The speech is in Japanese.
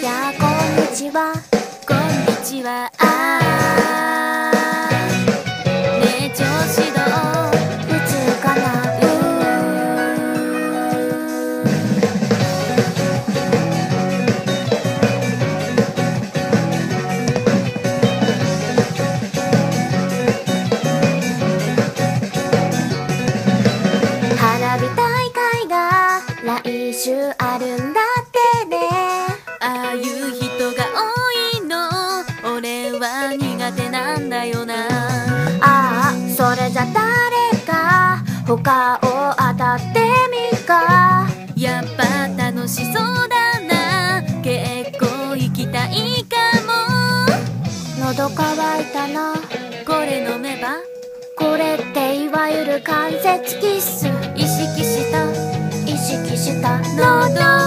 やこんにちは。 こんにちは。ねえ調子どう？ 普通かな。花火大会が来週あるんだってね。 ああいう人が多いの俺は苦手なんだよな。 ああ、それじゃ誰か他を当たってみっか。 やっぱ楽しそうだな。結構行きたいかも。 喉乾いたな。 これ飲めば？ これっていわゆる関節キス。 意識した意識した。 喉